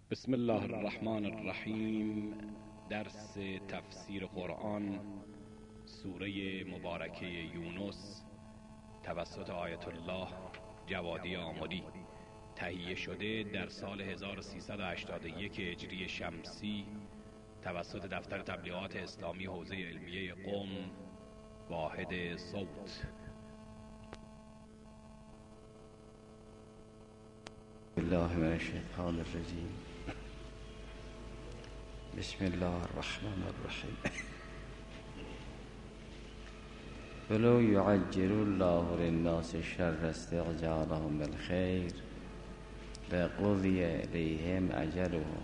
بسم الله الرحمن الرحیم. درس تفسیر قرآن سوره مبارکه یونس توسط آیت الله جوادی آملی، تهیه شده در سال 1381 هجری شمسی توسط دفتر تبلیغات اسلامی حوزه علمیه قم، واحد صوت. بالله من الشیطان الرجیم. بسم الله الرحمن الرحیم. ولو يعجل الله للناس الشر استعجالهم بالخير لقضي إليهم أجلهم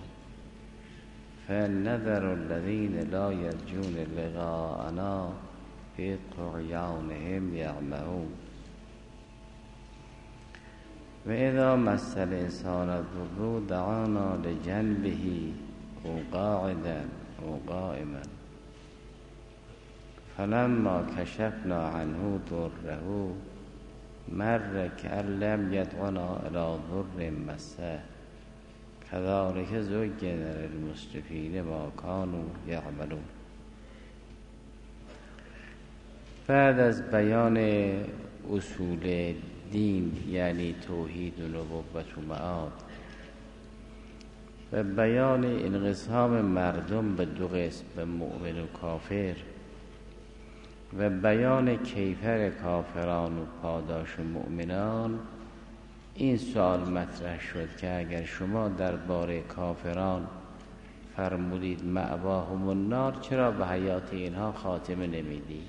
فنذر الذين لا يرجون لقاءنا في طغيانهم يعمهون وإذا مس الإنسان الضر دعانا لجنبه أو قاعدا أو قائما فلما كشفنا عنه ضره مر كأن لم يدعنا إلى ضر مسه كذلك زين للمسرفين ما كانوا يعملون. بعد از بیان اصول دین یعنی توحید و نبوت و معاد و بیان انقسام مردم به دو قسم، به مؤمن و کافر، و بیان کیفر کافران و پاداش مؤمنان، این سوال مطرح شد که اگر شما درباره کافران فرمودید مأواهم النار، چرا به حیات اینها خاتمه نمیدید؟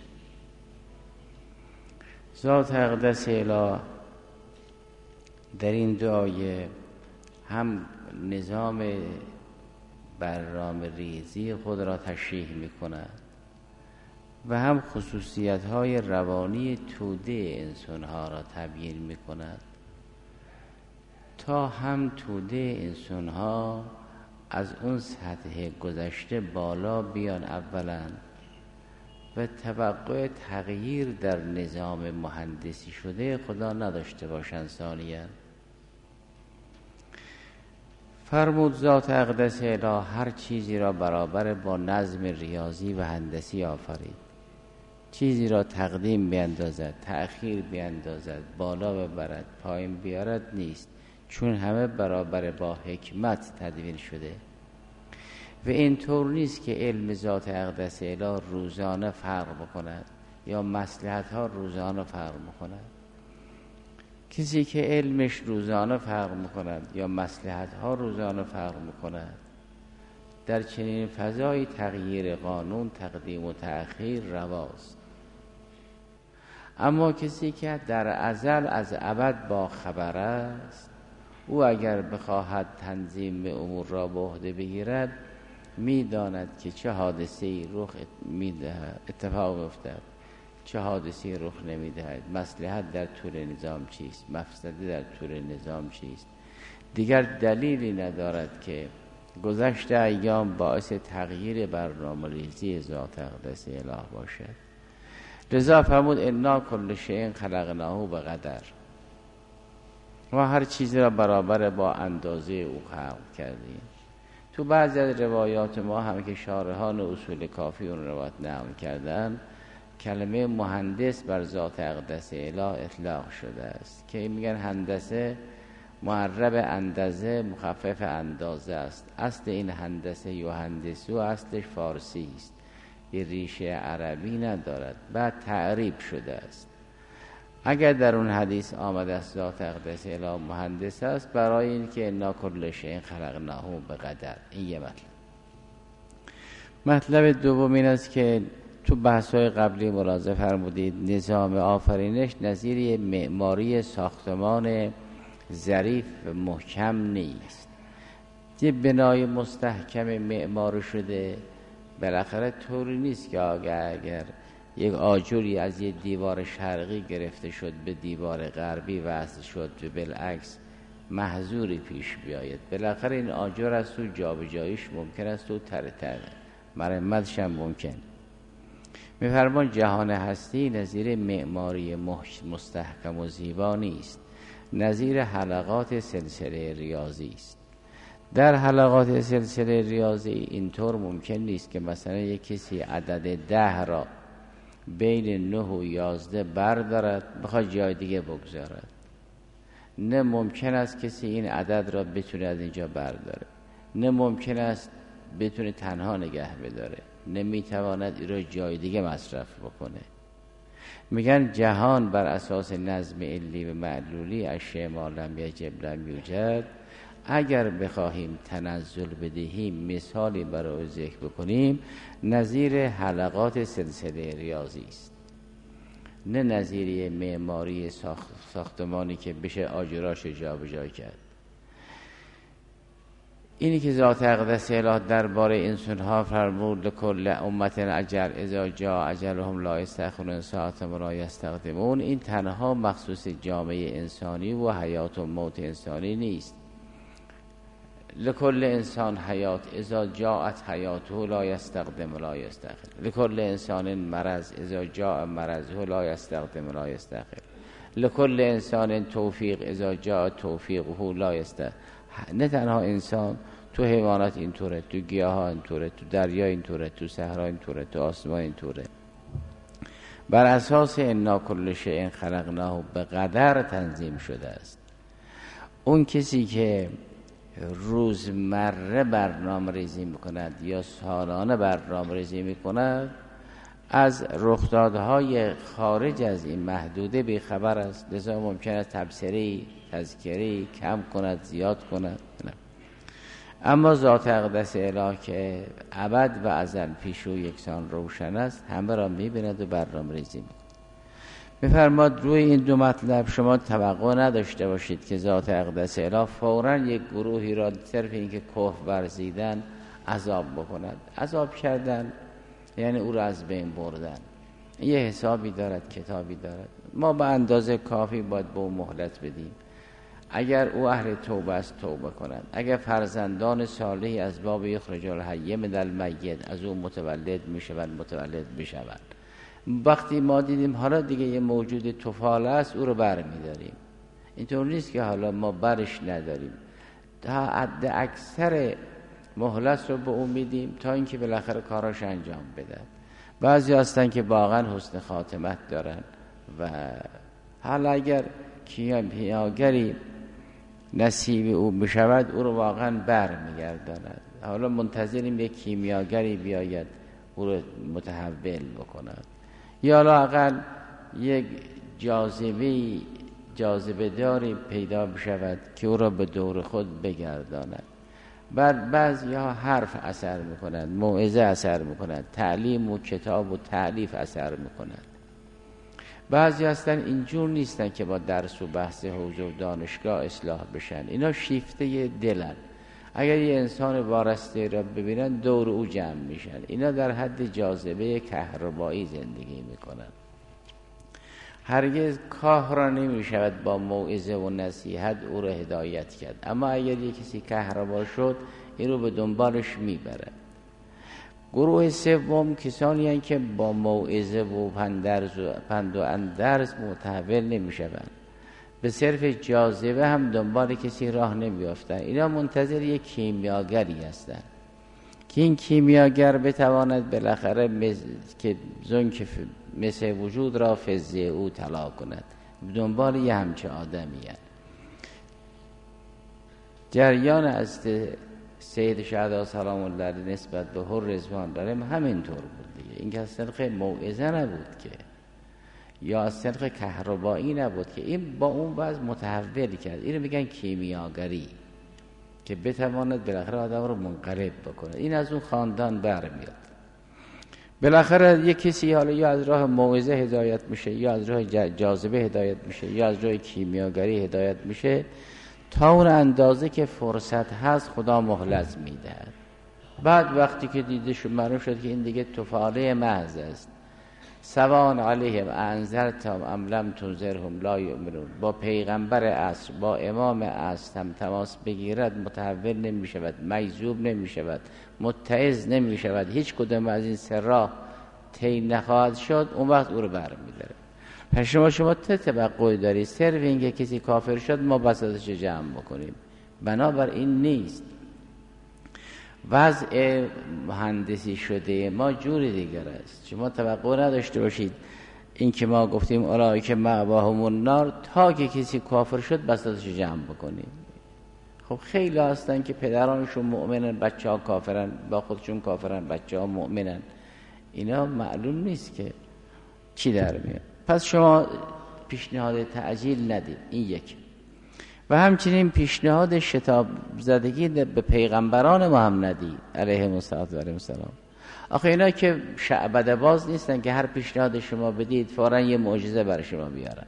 ذات اقدس اله در این دو آیه هم نظام برنامه ریزی خود را تشریح می کند و هم خصوصیت های روانی توده انسان ها را تبیین می کند تا هم توده انسان ها از اون سطح گذشته بالا بیان اولا و توقع تغییر در نظام مهندسی شده خدا نداشته باشند ثانیاً. فرمود ذات اقدس اله هر چیزی را برابر با نظم ریاضی و هندسی آفرید. چیزی را تقدیم بیندازد، تأخیر بیندازد، بالا ببرد، پایین بیارد نیست، چون همه برابر با حکمت تدوین شده. و اینطور نیست که علم ذات اقدس اله روزانه فرق بکند یا مصلحت ها روزانه فرق بکند. کسی که علمش روزانه فرق میکند یا مصلحت ها روزانه فرق میکند، در چنین فضای تغییر قانون تقدیم و تأخیر رواست. اما کسی که در ازل از ابد با خبر است، او اگر بخواهد تنظیم امور را به عهده بگیرد، میداند که چه حادثه‌ای رخ میدهد، اتفاق افتد، چه حادثه‌ای رخ نمیدهد، مصلحت در طول نظام چیست، مفسده در طول نظام چیست. دیگر دلیلی ندارد که گذشت ایام باعث تغییر برنامه‌ریزی ذات اقدس اله باشد. لذا فرمود انا کل شیء خلقناه بقدر، ما هر چیزی را برابر با اندازه او خلق کردیم. تو بعضی از روایات ما هم که شارحان اصول کافی اون روایت نقل کردن، کلمه مهندس بر ذات اقدس اله اطلاق شده است که میگن هندسه معرب اندازه مخفف اندازه است. اصل این هندسه یهندسو اصلش فارسی است، یه ریشه عربی ندارد، بعد تعریب شده است. اگر در اون حدیث آمده است ذات اقدس اله مهندس است، برای این که انا کل شیء خلقناه بقدر. این یه مطلب دوم این است که تو بحث‌های قبلی ملاحظه فرمودید نظام آفرینش نظیر یه معماری ساختمان ظریف و محکم نیست. یه بنای مستحکم معمار شده بالاخره طوری نیست که اگر یک آجری از یه دیوار شرقی گرفته شد به دیوار غربی وصل شد و بالعکس محظوری پیش بیاید. بالاخره این آجر از تو جابجاییش ممکن است و مرمتش هم ممکن. می‌فرمان جهان هستی نظیر معماری مستحکم و زیبا نیست، نظیر حلقات سلسله ریاضی است. در حلقات سلسله ریاضی اینطور ممکن نیست که مثلا یک کسی عدد 10 را بین 9 و 11 بردارد بخواد جای دیگه بگذارد. نه ممکن است کسی این عدد را بتونه از اینجا برداره، نه ممکن است بتونه تنها نگه بداره، نمیتواند این را جای دیگه مصرف بکنه. میگن جهان بر اساس نظم علی و معلولی، اشیاء ما لم یجب لم یوجد. اگر بخواهیم تنزل بدهیم، مثالی برای ذکر بکنیم، نظیر حلقات سلسله ریاضی است، نه نظیری معماری ساختمانی که بشه آجراش جابجا کرد. اینی که ذات اقدس الهی درباره انسان‌ها فرمود لکل امت اجل اذا جاء اجلهم لا یستأخرون ساعة ولا یستقدمون، این تنها مخصوص جامعه انسانی و حیات و موت انسانی نیست. لکل انسان حیات اذا جاءت حیاته لا یستقدم ولا یستأخر، لکل انسان مرض اذا جاء مرضه لا یستقدم ولا یستأخر، لکل انسان توفیق اذا جاء توفیقه لا یستأخر. نه تنها انسان، تو حیوانات اینطوره، تو گیاها اینطوره، تو دریا اینطوره، تو صحرا اینطوره، تو آسمان اینطوره. بر اساس انا کل شیء خلقناه به قدر تنظیم شده است. اون کسی که روزمره برنامه ریزی میکند یا سالانه برنامه ریزی میکند، از رخدادهای خارج از این محدوده بیخبر است. لذا ممکن است تبصری تذکری کم کند زیاد کند. اما ذات اقدس الهی که ابد و ازل پیش او یکسان روشن است، همه را میبیند و برنامه ریزی میکند. میفرماد روی این دو مطلب شما توقع نداشته باشید که ذات اقدس الهی فوراً یک گروهی را صرف اینکه کفر ورزیدن عذاب بکند. عذاب کردن یعنی او را از بین بردن. یه حسابی دارد، کتابی دارد. ما به اندازه کافی باید به او مهلت بدیم. اگر او اهل توبه است توبه کند، اگر فرزندان صالحی از باب یخرج الحی من المیت از او متولد میشوند. وقتی ما دیدیم حالا دیگه یه موجود طفاله است، او رو برمی‌داریم. اینطور نیست که حالا ما برش نداریم، تا حد اکثر مهلت رو به او میدیم تا اینکه بالاخره کاراش انجام بده. بعضی هستن که واقعا حسن خاتمت دارن و حالا اگر کیمیاگری نصیب او بشود او رو واقعا برمیگرداند. حالا منتظریم یک کیمیاگری بیاید او رو متحول بکند، یا لااقل یک جاذبه داری پیدا بشود که او را به دور خود بگرداند. بعد بعضی ها حرف اثر میکنند، موعظه اثر میکنند، تعلیم و کتاب و تألیف اثر میکنند. بعضی هستن اینجور نیستن که با درس و بحث حوزه و دانشگاه اصلاح بشن. اینا شیفته دلن. اگر یه انسان وارسته را ببینن دور او جمع میشن. اینا در حد جاذبه کهربایی زندگی میکنن. هرگز کاه را نمیشود با موعظه و نصیحت او را هدایت کرد. اما اگر یک کسی کهربا شد این رو به دنبالش میبره. گروه سوم کسانی هستند که با موعظه و پند و اندرز متحول نمیشوند، به صرف جاذبه هم دنبال کسی راه نمیافتند. اینا منتظر یک کیمیاگری هستند که این کیمیاگر بتواند بالاخره که زنک مثل وجود را فزه او طلا کند. دنبال یه همچه آدمی هست. جریان از سید شهدا سلام الله علیه نسبت به هر رضوان داریم همینطور بود دیگه. این که از طریق موعظه نبود که، یا از طریق کهربایی نبود که، این با اون وضع متحول کرد. اینو میگن کیمیاگری که بتواند بالاخره آدم رو منقلب بکنه. این از اون خاندان برمیاد. بالاخره یک کسی حالا یا از راه موعظه هدایت میشه، یا از راه جاذبه هدایت میشه، یا از راه کیمیاگری هدایت میشه. تا اون اندازه که فرصت هست خدا مهلت میدهد. بعد وقتی که دیده شد معلوم شد که این دیگه طفاله محض است، سواء علیهم انذرتهم ام لم تنذرهم لا یؤمنون. با پیغمبر عصر، با امام عصر هم تماس بگیرد متحول نمی شود، مجذوب نمی شود، متعظ نمی شود، هیچ کدام از این سه راه طی نخواهد شد. اون وقت او رو برمی‌داره. پس شما توقعی داری صرف اینکه کسی کافر شد ما بساطش جمع بکنیم؟ بنابر این نیست. وضع مهندسی شده ما جور دیگر است. شما توقع نداشته باشید این که ما گفتیم اولئک مأواهم النار تا که کسی کافر شد بساطش جمع بکنیم. خب خیلی هستن که پدرانشون مؤمنن، بچه ها کافرن، با خودشون کافرن، بچه ها مؤمنن. اینا معلوم نیست که چی در میاد. پس شما پیشنهاد تعجیل ندید، این یک. و همچنین پیشنهاد شتاب زدگی به پیغمبران ما هم ندید علیهم السلام. آخه اینا که شعبده باز نیستن که هر پیشنهاد شما بدید فوراً یه معجزه برای شما بیارن.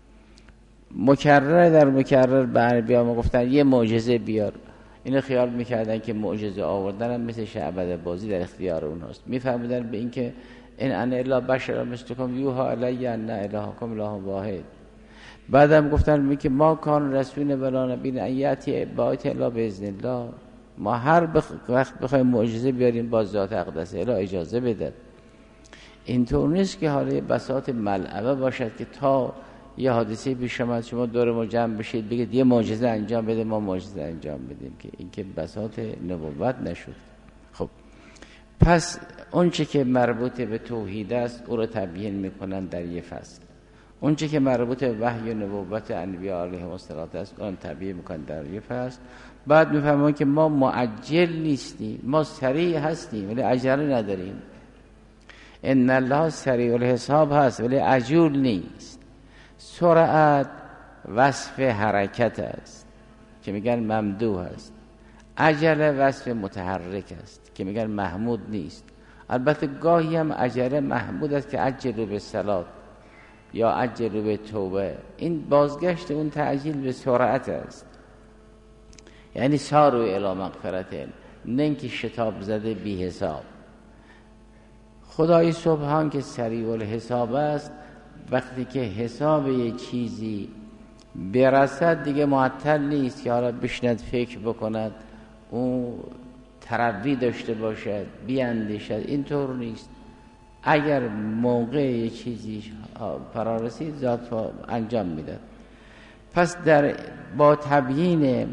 مکرر در مکرر به بیام گفتن یه معجزه بیار. اینا خیال میکردن که معجزه آوردن هم مثل شعبده بازی در اختیار اوناست. میفهمیدن به این که این انا الا بشر مثلکم یوحی الی ان الهکم اله واحد. بعدم گفتن که ما کان رسول بلا نبی ایاتی بایت الا باذن الله. ما هر وقت بخوایم معجزه بیاریم با ذات اقدس اله اجازه بده. اینطور نیست که حالا بساط ملعبه باشد که تا یه حادثه پیش اومد شما دور ما جمع بشید بگید یه معجزه انجام بده ما معجزه انجام بدیم، که این که بساط نبوت نشد. خب پس اون چه که مربوط به توحید است او رو تبیین میکنن در یه فصل، اون چه که مربوط به وحی و نبوت انبیاء علیهم السلام است اون تبیین میکنن در یه فصل. بعد میفهمون که ما معجل نیستیم، ما سریع هستیم ولی عجله نداریم. ان الله سریع الحساب هست ولی عجول نیست. سرعت وصف حرکت است که میگن ممدوح است، عجله وصف متحرک است که میگن محمود نیست. البته گاهی هم عجله محمود است که عجلوا بالصلاة یا عجلوا بالتوبه. این بازگشت اون تعجیل به سرعت است، یعنی ساروا الی مغفرة، نه اینکه شتاب زده بی حساب. خدای سبحان که سریع الحساب است، وقتی که حساب یه چیزی برسد دیگه معطل نیست که حالا بشند فکر بکند، اون تروی داشته باشد، بیاندیشد. اینطور نیست. اگر موقع یه چیزی فرا رسید ذات انجام میداد. پس با تبیین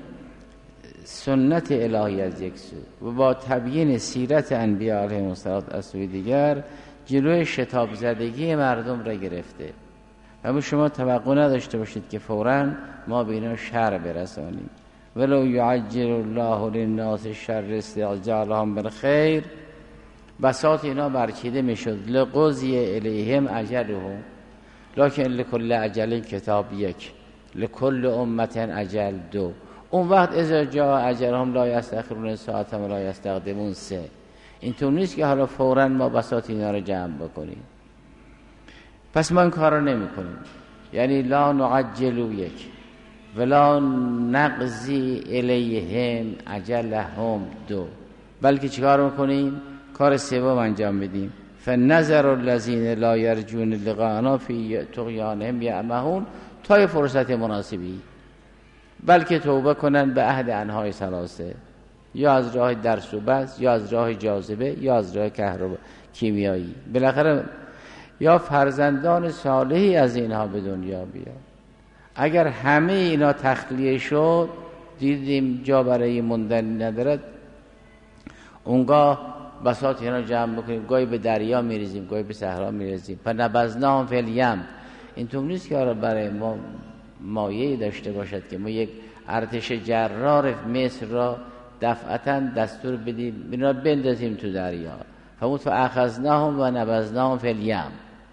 سنت الهی از یک سو و با تبیین سیرت انبیاء علیهم السلام از سوی دیگر جلوی شتاب زدگی مردم را گرفته. اما شما توقع نداشته باشید که فوراً ما به اینا شر برسانیم. ولو یعجل الله للناس الشر استعجالهم بالخیر، بساط اینا برچیده میشد. لقضی الیهم اجلهم لکن لکل اجل کتاب یک لکل امت اجل دو. اون وقت اذا جاء اجلهم لا یستأخرون ساعة و لا یستقدمون سه. اینطور نیست که حالا فوراً ما بساط اینا رو جمع بکنیم. پس ما این کار رو نمی کنیم. یعنی لا نعجل یک ولا نقضی الیهم اجلهم دو، بلکه چیکار میکنیم؟ کار سوم انجام بدیم. فنظر الذین لا یرجون لقاءنا فی طغیانهم یعمهون، تا فرصت مناسبی، بلکه توبه کنن به عهد انهای ثلاثه، یا از راه درس و بحث، یا از راه جاذبه، یا از راه کیمیایی. بالاخره یا فرزندان صالحی از اینها به دنیا بیاد. اگر همه اینا تخلیه شد، دیدیم جا برای موندن ندارد، اونگاه بساط اینا جمع بکنیم، گاهی به دریا میریزیم، گاهی به صحرا میریزیم. فنبذناهم فی الیم. این تو نیست که برای ما مایه‌ای داشته باشد که ما یک ارتش جرار مصر را دفعتاً دستور بدیم اینا بندازیم تو دریا. فموت فاخذناهم و نبذناهم فی الیم.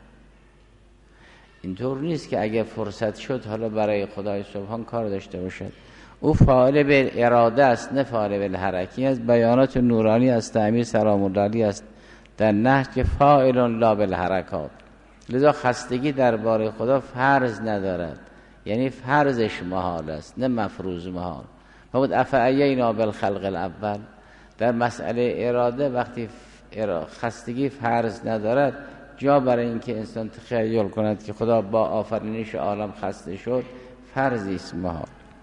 اینطور نیست که اگر فرصت شد حالا برای خدای سبحان کار داشته باشد. او فاعل به اراده است، نه فاعل به حرکی است. بیانات نورانی از تعمیر سلام الله علیه است در نهج که فاعل لا بالحرکات. لذا خستگی درباره خدا فرض ندارد، یعنی فرضش محال است نه مفروض محال. فقط افعینا بالخلق الاول. در مسئله اراده وقتی خستگی فرض ندارد، جا برای اینکه انسان تخیل کند که خدا با آفرینش عالم خسته شد فرضی است محال.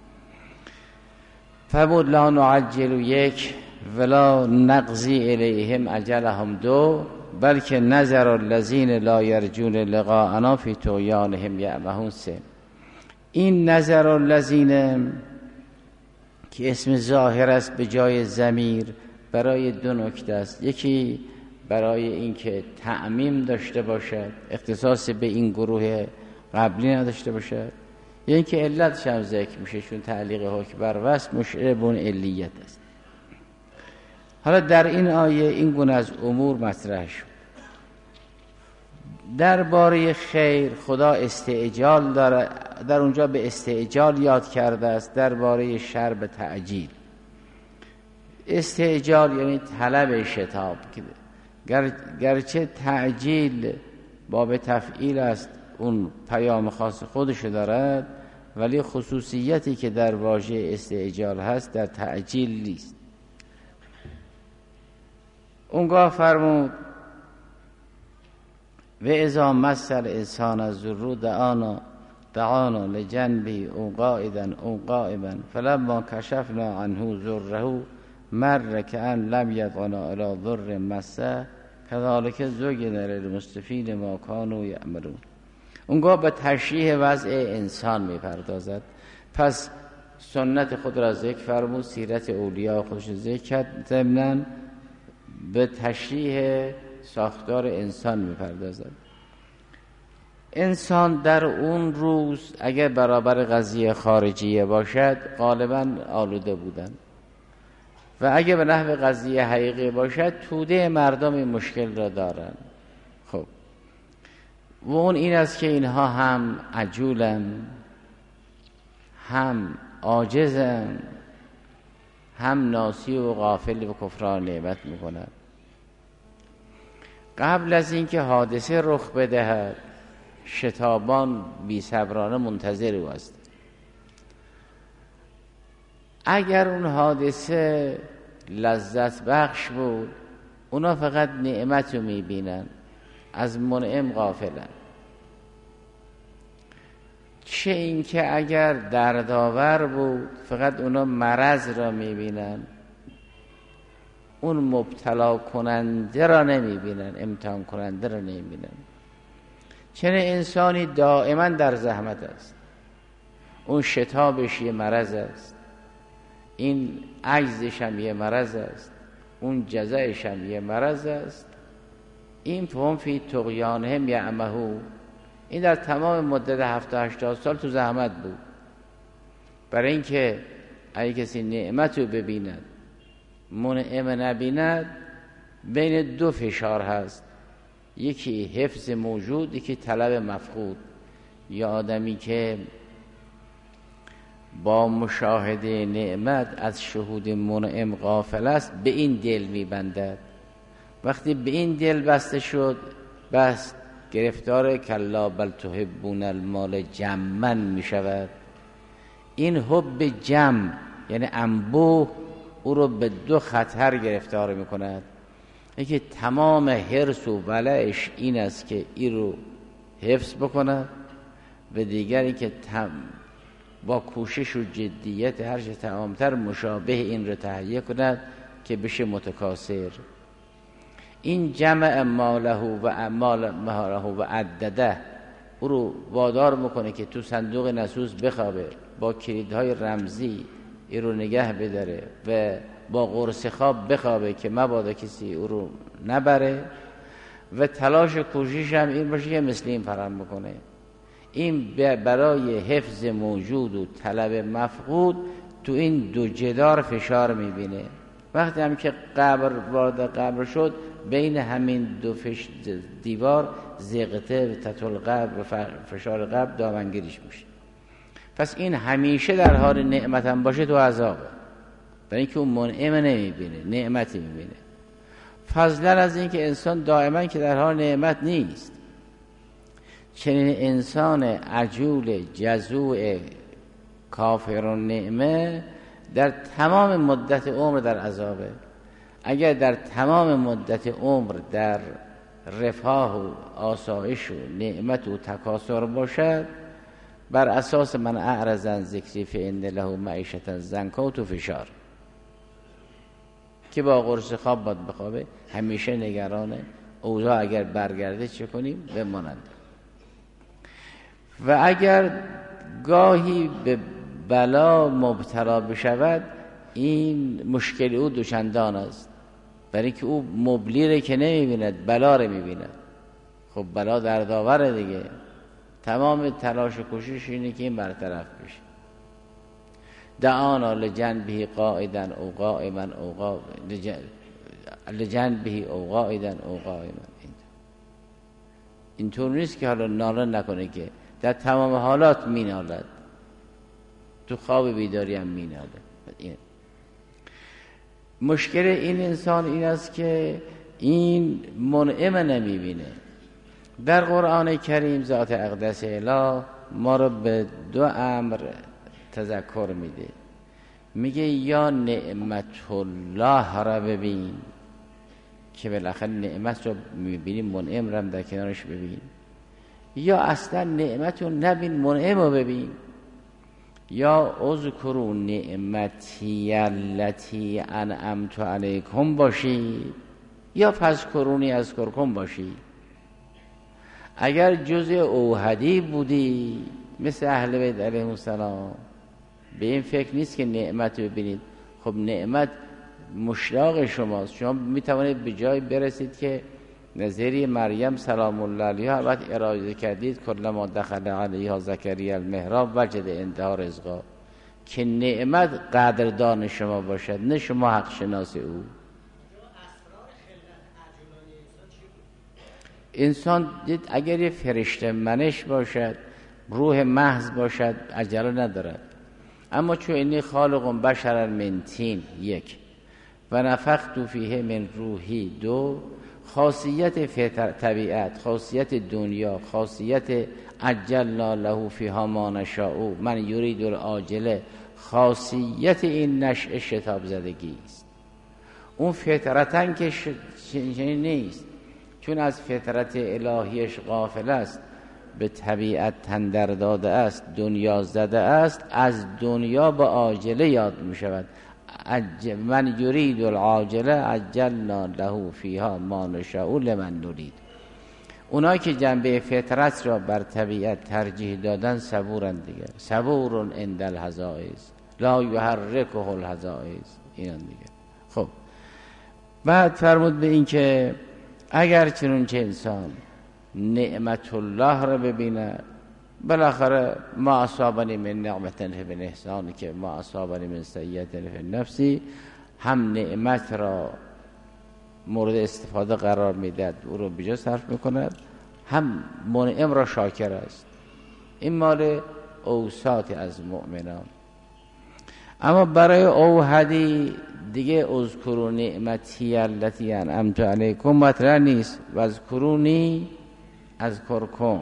فبود لا نعجل یک ولا نقضی الیهم اجلهم دو بلکه نظر الذین لا یرجون لقاءنا فی طغیانهم یعمهون سه. این نظر الذین که اسم ظاهر است به جای ضمیر برای دو نکته است. یکی برای اینکه تعمیم داشته باشد، اختصاص به این گروه قبلی نداشته باشد، یا اینکه علتش هم ذکر میشه، چون تعلیق حکم بر وصف مشعر به اون علیت است. حالا در این آیه این گونه از امور مطرح شد. درباره خیر خدا استعجال داره، در اونجا به استعجال یاد کرده است. درباره شر به تعجیل. استعجال یعنی طلب شتاب، گرچه تعجیل باب تفعیل است، اون پیام خاص خودشو دارد، ولی خصوصیتی که در واژه استعجال هست در تعجیل نیست. اونگاه فرمود و اذا مس الانسان الضر دعانا لجنبه او قاعدا او قائما فلما کشفنا عنه ضره مر کأن لم یدعنا الی ضر مسه کذالک زین للمسرفین ما کانوا یعملون. اونگاه به تشریح وضع انسان میپردازد. پس سنت خود را ذکر فرمود، سیرت اولیاء خودش ذکر کرد، ضمناً به تشریح ساختار انسان میپردازد. انسان در اون روز اگر برابر قضیه خارجیه باشد غالباً آلوده بودن، و اگر به نحو قضیه حقیقی باشد توده مردم این مشکل را دارن. خب و اون این است که اینها هم عجولن، هم عاجزن، هم ناسی و غافل و کفران نعمت میکنند. قبل از اینکه حادثه رخ بدهد شتابان بی صبرانه منتظر او است. اگر اون حادثه لذت بخش بود اونا فقط نعمت رو میبینن، از منعم غافلن. چه اینکه اگر دردآور بود فقط اونا مرض را میبینن، اون مبتلا کننده را نمیبینن، امتحان کننده را نمیبینن. چنین انسانی دائما در زحمت است، اون شتابش یه مرض است، این عجزش هم یه مرض است، اون جزعش هم یه مرض است. این فهم فی طغیانهم یعمهون، این در تمام مدت 70-80 سال تو زحمت بود. برای اینکه اگه کسی نعمت رو ببیند منعم نبیند، بین دو فشار هست، یکی حفظ موجود، یکی طلب مفقود. یا آدمی که با مشاهده نعمت از شهود منعم غافل است به این دل میبندد. وقتی به این دل بسته شد بس گرفتار کلا بل تحبون المال جمعا می شود. این حب جمع یعنی انبوه او رو به دو خطر گرفتار می کند. یکی تمام حرص و ولعش این است که این رو حفظ بکند، و دیگری که با کوشش و جدیت هر چه تمامتر مشابه این رو تهیه کند که بشه متکاثر. این جمع ماله و اعمال مهاره و عدده او رو وادار میکنه که تو صندوق نسوز بخوابه، با کلیدهای رمزی این رو نگه بداره و با قرص خواب بخوابه که مبادا کسی او رو نبره، و تلاش و کوشش هم این باشه که مثل این فراهم بکنه. این برای حفظ موجود و طلب مفقود تو این دو جدار فشار میبینه. وقتی هم که قبر وارد قبر شد بین همین دو دیوار زیغته و تطول قبر و فشار قبر دامنگیریش میشه. پس این همیشه در حال نعمت هم باشه تو عذابه، برای اینکه اون منعم نمیبینه، نعمتی میبینه. فضلا از اینکه انسان دائما که در حال نعمت نیست، چنین انسان عجول جزوع کافر نعمه در تمام مدت عمر در عذابه. اگر در تمام مدت عمر در رفاه و آسایش و نعمت و تکاثر باشد، بر اساس من اعرض عن ذکری فإن له معیشة ضنکا و فشار، که با قرص خواب باید بخوابه، همیشه نگرانه اوضاع اگر برگرده چه کنیم بمانند. و اگر گاهی به بلا مبتلا بشود این مشکل او دوچندان است. برای که او مبلیره که نمیبیند، بلا رو میبیند. خب بلا دردآوره دیگه. تمام تلاش و کوشش اینه که این برطرف بشه. دعانا لجنبه قائدا او قائما او لجنبه او قائدا او قائما. اینطور نیست که حالا ناله نکنه، که در تمام حالات مینالد، تو خواب بیداری هم مینالد. مشکل این انسان این است که این منعم نمیبینه. در قرآن کریم ذات اقدس اله ما رو به دو امر تذکر میده. میگه یا نعمت الله را ببین که بالاخره نعمت رو میبینی، منعم رو هم در کنارش ببین، یا اصلا نعمت رو نبین، منعم رو ببین. یا اذکروا نعمتی التی انعمت علیکم باشید، یا فاذکرونی اذکرکم باشید. اگر جزء اوحدی بودی مثل اهل بیت علیهم السلام، به این فکر نیست که نعمت رو ببینید. خب نعمت مشتاق شماست. شما میتوانید به جای برسید که نظری مریم سلام الله علیها وقت ارائه کردید کلما دخل علیها زکریا المحراب وجد عندها رزقا، که نعمت قدردان شما باشد، نه شما حق شناس او. انسان اگر یه فرشته منش باشد، روح محض باشد، عجله ندارد. اما چون اینی خالق بشر من طین، یک، و نفخت فیه من روحی، دو، خاصیت طبیعت، خاصیت دنیا، خاصیت عجلنا له فیها ما نشاء من یرید العاجله، خاصیت این نشأه شتاب زدگی است. اون فطرتاً که چنین نیست، چون از فطرت الهیش غافل است، به طبیعت تندر داده است، دنیا زده است، از دنیا به عاجله یاد می شود. من یرید العاجله عجلنا له فیها ما نشاء لمن نرید. اونایی که جنبه فطرت را بر طبیعت ترجیح دادن صبورند دیگه. صبور عند الحزائز لا یحرکه الحزائز، اینان دیگه. خب بعد فرمود به این که اگر چنانچه انسان نعمت الله را ببینه، بالاخره ما اصابنی من نعمت فمن احسان، که ما اصابنی من سیئت فنفسی، هم نعمت را مورد استفاده قرار میدهد، او رو بجا صرف میکند، هم منعم را شاکر است. این مال اوصاف از مؤمنان. اما برای اوحدی دیگه اذکروا نعمتی التی انعمت علیکم مطرح نیست. و اذکرونی اذکرکم،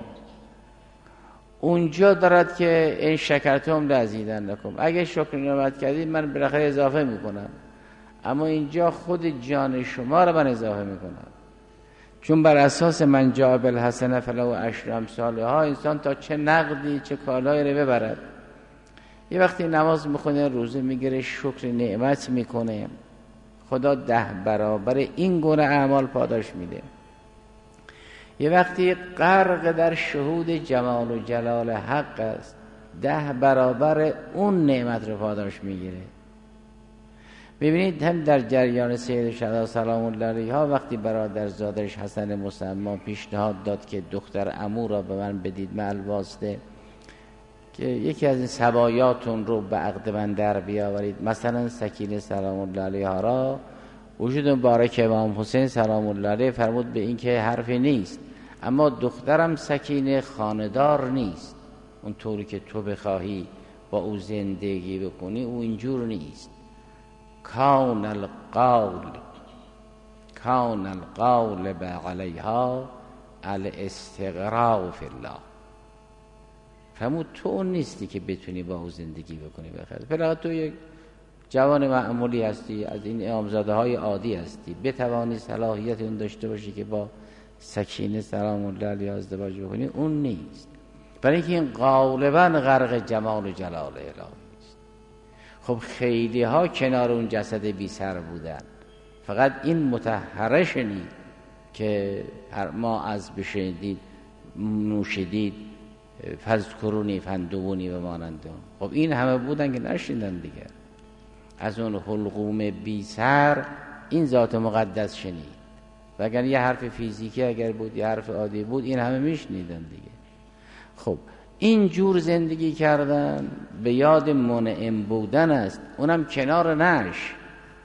اونجا دارد که این شکرتم لازیدن لکم، اگه شکر نعمت کردید من بالاخره اضافه میکنم. اما اینجا خود جان شما رو من اضافه میکنم، چون بر اساس من جاء بالحسنه فله عشر امثالها، انسان تا چه نقدی چه کالایی رو ببرد. یه وقتی نماز میخونه، روزه میگیره، شکر نعمت میکنه، خدا 10 برابر این گونه اعمال پاداش میده. یه وقتی غرق در شهود جمال و جلال حق است، 10 برابر اون نعمت رو پاداش میگیره. ببینید هم در جریان سید شهدا سلام الله علیها وقتی برادر زادش حسن مصما پیشنهاد داد که دختر عمو را به من بدید معل واسطه، که یکی از این سبایاتون رو به عقد من در بیاورید، مثلا سکینه سلام الله علیها را، وجود مبارک امام حسین سلام الله علیه فرمود به این که حرفی نیست، اما دخترم سکینه خاندار نیست، اون طوری که تو بخواهی با او زندگی بکنی او اینجور نیست. کان القول علیها الاستغراق فی الله. فرمود تو اون نیستی که بتونی با او زندگی بکنی بخیر، فقط تو یک جوان معمولی هستی، از این امامزاده های عادی هستی، بتوانی صلاحیت اون داشته باشی که با سکینه سلام الله علیها ازدواج بکنی، اون نیست. برای اینکه این غالبا غرق جمال و جلال الهی است. خب خیلی ها کنار اون جسد بی سر بودن، فقط این مطهره شنید که ما از بشنیدید نوشیدید فذکرونی فندونی و مانند. خب این همه بودن که نشیدن دیگه. از اون حلقوم بی سر این ذات مقدس شنید. و اگر یه حرف فیزیکی اگر بود، یه حرف عادی بود، این همه میشنیدن دیگه. خب این جور زندگی کردن به یاد منعم بودن است، اونم کنار نعش،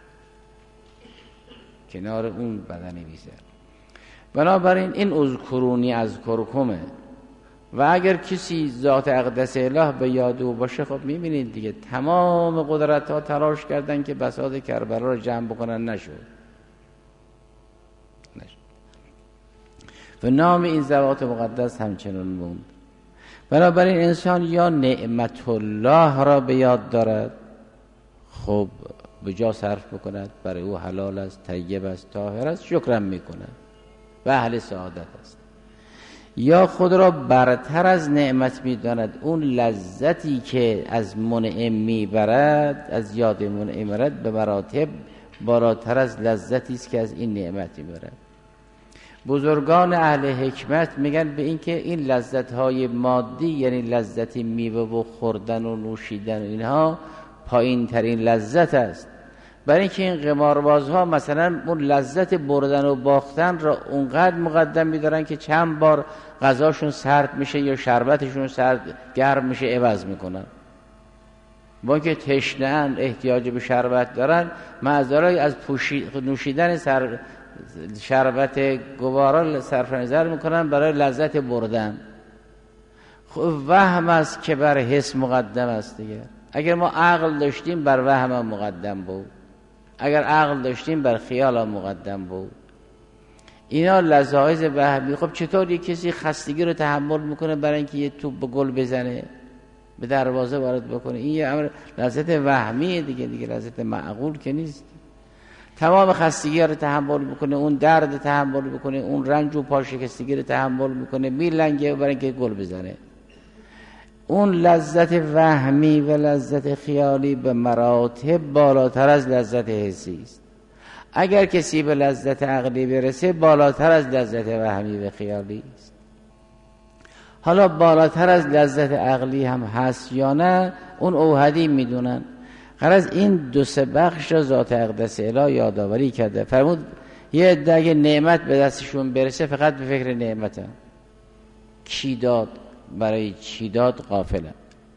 کنار اون بدن بیزر. بنابراین این اذکرونی اذکرکمه. و اگر کسی ذات اقدس اله به یاد او باشه، خب میبینید دیگه تمام قدرت ها تلاش کردن که بساط کربلا رو جمع بکنن، نشد. و نام این ذوات مقدس همچنان موند. بنابراین انسان یا نعمت الله را به یاد دارد، خب به جا صرف بکند، برای او حلال است، طیب است، طاهر است، شکرم میکند و اهل سعادت است. یا خود را برتر از نعمت میداند، اون لذتی که از منعم میبرد، از یاد منعم میبرد، به مراتب بالاتر از لذتی است که از این نعمت میبرد. بزرگان اهل حکمت میگن به این که این لذت‌های مادی، یعنی لذت میوه و خوردن و نوشیدن و اینها، پایین ترین لذت است. برای اینکه این قماربازها مثلا اون لذت بردن و باختن را اونقدر مقدم می‌دارن که چند بار غذاشون سرد میشه یا شربتشون سرد گرم میشه عوض میکنن. با که تشنه‌اند، احتیاج به شربت دارن، معذرت از نوشیدن شربت گوارا صرف نظر میکنن برای لذت بردن. خب وهم است که بر حس مقدم است دیگه. اگر ما عقل داشتیم بر وهم مقدم بود، اگر عقل داشتیم بر خیال مقدم بود. اینا لذایز وهمی. خب چطور یک کسی خستگی رو تحمل میکنه برای اینکه یه توپ به گل بزنه، به دروازه وارد بکنه؟ این یه امر لذت وهمیه دیگه لذت معقول که نیست. تمام خستگی رو تحمل میکنه، اون درد تحمل میکنه، اون رنج و پاشکستگی رو تحمل میکنه، میلنگه برای اینکه گل بزنه. اون لذت وهمی و لذت خیالی به مراتب بالاتر از لذت حسی است. اگر کسی به لذت عقلی برسه، بالاتر از لذت وهمی و خیالی است. حالا بالاتر از لذت عقلی هم هست یا نه، اون اوحدی میدونن. غرض این دو سه بخش را ذات اقدس اله یادآوری کرده. فرمود یه عده اگه نعمت به دستشون برسه فقط به فکر نعمت هم. چی داد برای چی داد غافلن.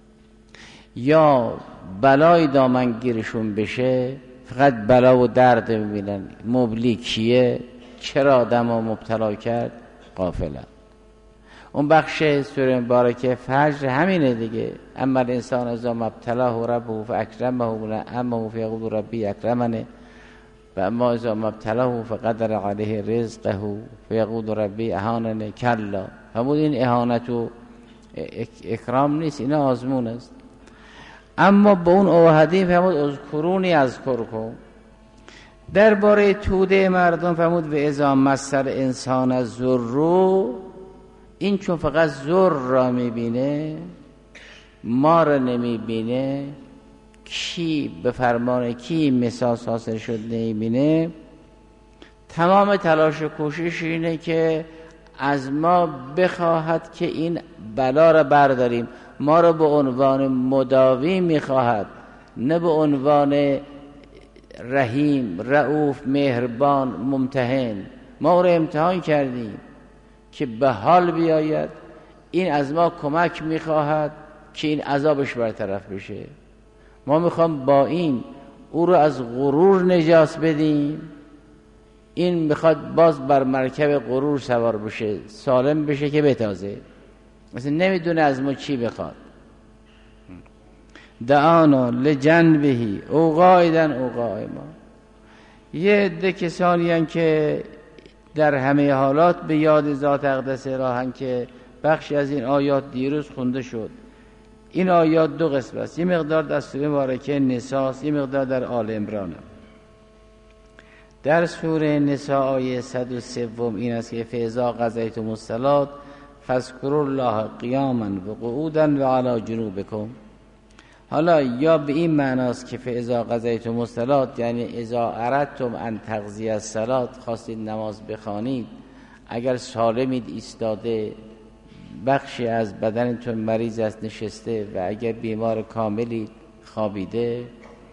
یا بلای دامنگیرشون بشه فقط بلا و درد میبینن، مبلی کیه، چرا آدم ها مبتلا کرد، غافلن. اون بخش سوره مبارکه فجر همینه دیگه. اما الانسان اذا ما ابتلاه ربه فاکرمه ونعمه فیقول ربی اکرمنه و اما اذا ما ابتلاه فقدر علیه رزقه فیقول ربی اهاننه. کلا. همون این اهانت و اکرام نیست، این آزمون است. اما با اون اوحدی فرمود اذکرونی اذکرکم. درباره توده مردم فرمود و اذا مس الانسان الضر، این چون فقط ضر را میبینه، ما را نمیبینه، کی به فرمان کی مساس حاصل شد نمیبینه، تمام تلاش و کوشش اینه که از ما بخواهد که این بلا را برداریم. ما را به عنوان مداوی میخواهد، نه به عنوان رحیم، رؤوف، مهربان، ممتحن. ما او را امتحان کردیم که به حال بیاید. این از ما کمک میخواهد که این عذابش برطرف بشه. ما میخوام با این او رو از غرور نجات بدیم. این میخواد باز بر مرکب غرور سوار بشه، سالم بشه که بتازه، مثلا نمیدونه از ما چی بخواد. دعانا لجنبهی او قائدن او قائما. یه عده کسانی هستند که در همه حالات به یاد ذات اقدس راهن که بخشی از این آیات دیروز خونده شد. این آیات دو قسم است، یه مقدار در سوره مبارکه نساء، یه مقدار در آل عمران. در سوره نساء آیه 103 این است که فاذا قضیتم الصلاة فاذکروا الله قیاما و قعودا و علی جنوبکم. حالا یا به این معناست که فاذا قضیتم الصلاة یعنی اذا اردتم ان تقضی الصلاة، خواستید نماز بخوانید، اگر سالمید ایستاده، بخشی از بدنتون مریض است نشسته، و اگر بیمار کاملید خوابیده،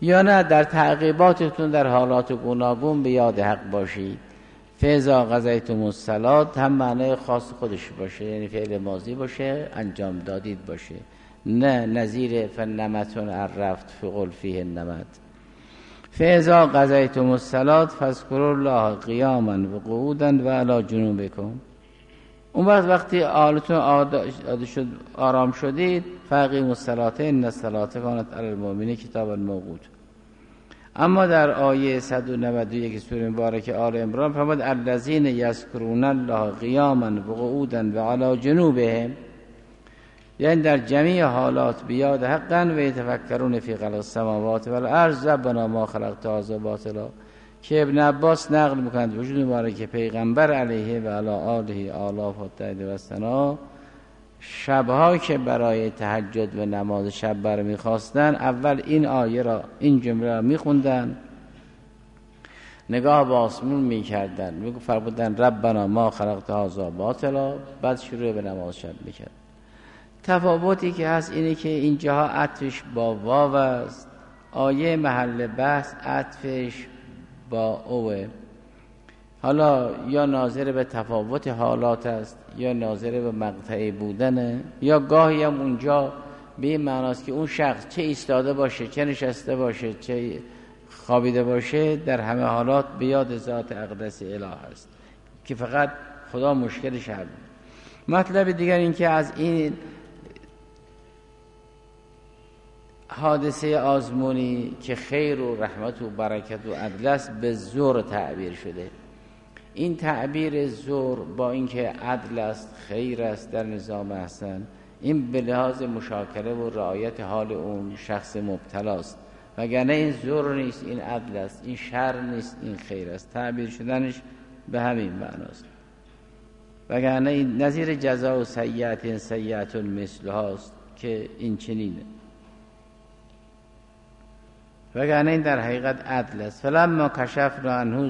یا نه در تعقیباتتون در حالات گوناگون به یاد حق باشید. فاذا قضیتم الصلاة هم معنای خاص خودش باشه، یعنی فعل ماضی باشه، انجام دادید باشه، نه نظیر فنمتون عرفت فقل فیه النمت. فاذا قضیتم الصلاة فاذکروا الله قیاما و قعودا و علی جنوبکم. اون وقتی حالتون آرام شدید، فاقیموا الصلاة ان الصلاة کانت علی المؤمنین کتابا موقوتا. اما در آیه 191 سوره مبارکه آل عمران فرمود الذین یذکرون الله قیاما و قعودا و علی جنوبهم، یعنی در جمیع حالات بیاد حقا و یتفکرون فی خلق السماوات والارض ربنا ما خلقت هذا باطلا، که ابن عباس نقل میکند وجود مبارک پیغمبر علیه و علی آله آلاف و تایید و ثنا شبها که برای تهجد و نماز شب برمیخواستن اول این آیه را، این جمله را میخوندن، نگاه به آسمون میکردن، میفرمودن ربنا ما خلقت هذا باطلا، بعد شروع به نماز شب میکرد. تفاوتی که هست اینه که اینجاها عطفش با واو است، آیه محل بحث عطفش با اوه. حالا یا ناظر به تفاوت حالات است یا ناظر به مقطعی بودنه، یا گاهی هم اونجا به این معناست که اون شخص چه ایستاده باشه، چه نشسته باشه، چه خوابیده باشه، در همه حالات به یاد ذات اقدس اله است که فقط خدا مشکلش حل. مطلب دیگر این که از این حادثه آزمونی که خیر و رحمت و برکت و عدل است به زور تعبیر شده. این تعبیر زور با اینکه عدل است، خیر است در نظام احسن، این به لحاظ مشاکله و رعایت حال اون شخص مبتلاست، وگرنه این زور نیست، این عدل است، این شر نیست، این خیر است. تعبیر شدنش به همین معناست، وگرنه این نظیر جزاء و سیئت سیئت مثل هاست که این چنینه، وگرنه این در حقیقت عدل است. فلما کشفنا عنه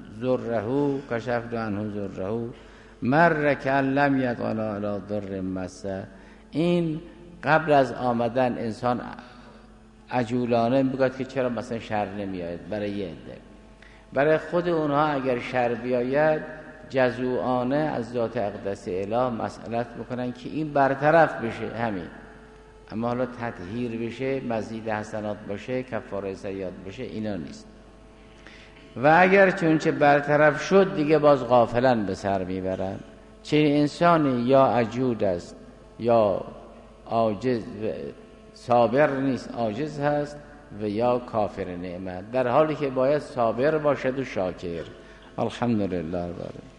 ضره مر کأن لم یدعنا الی ضر مسه. این قبل از آمدن انسان عجولانه میگوید که چرا مثلا شر نمیاد برای یه عده، برای خود اونها اگر شر بیاید جزوانه از ذات اقدس اله مسئلت میکنن که این برطرف بشه همین، اما حالا تطهیر بشه، مزید حسنات باشه، کفاره سیئات باشه، اینا نیست. و اگر چونچه برطرف شد دیگه باز غافلن به سر میبرن. چه انسانی یا عجول است یا عاجز، صابر نیست، عاجز هست، و یا کافر نعمت، در حالی که باید صابر باشد و شاکر. الحمدلله رب العالمین.